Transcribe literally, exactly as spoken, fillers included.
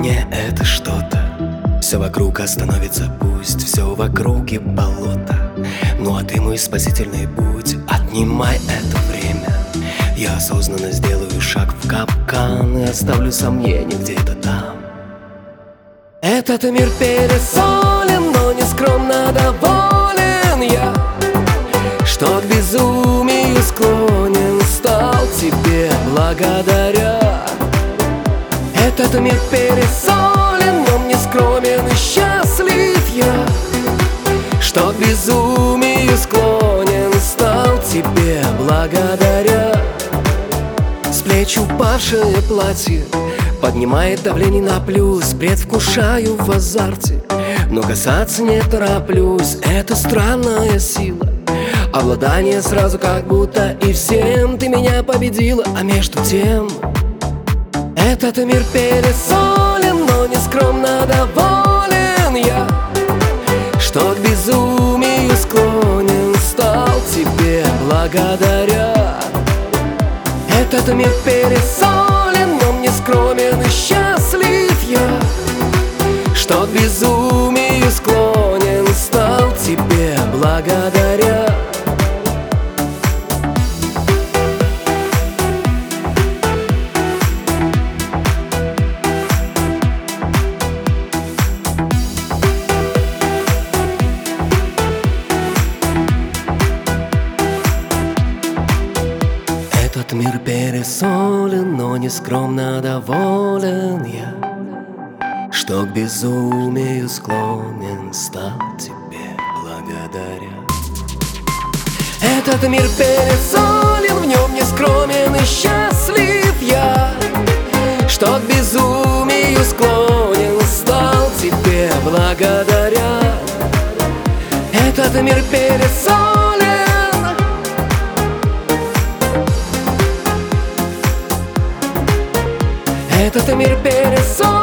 мне это что-то. Все вокруг остановится, пусть все вокруг и болото. Ну а ты мой спасительный путь, отнимай это время. Я осознанно сделаю шаг в капкан и оставлю сомнения где-то там. Этот мир пересолен, но нескромно доволен я, что к безумию склонен стал тебе благодаря. Этот мир пересолен, но мне скромен и счастлив я, что к безумию склонен стал тебе благодаря. С плеч упавшее платье поднимает давление на плюс. Предвкушаю в азарте, но касаться не тороплюсь. Это странная сила, обладание сразу как будто и всем. Ты меня победила, а между тем этот мир пересолен, но нескромно доволен я, что к безумию склонен стал тебе благодаря. Этот мир пересолен, но мне скромен и счастлив я, что к безумию склонен стал тебе благодаря. Этот мир пересолен, но нескромно доволен я, что к безумию склонен стал тебе благодаря. Этот мир пересолен, в нем не скромен и счастлив я, что к безумию склонен стал тебе благодаря. Этот мир пересолен, этот мир пересолен.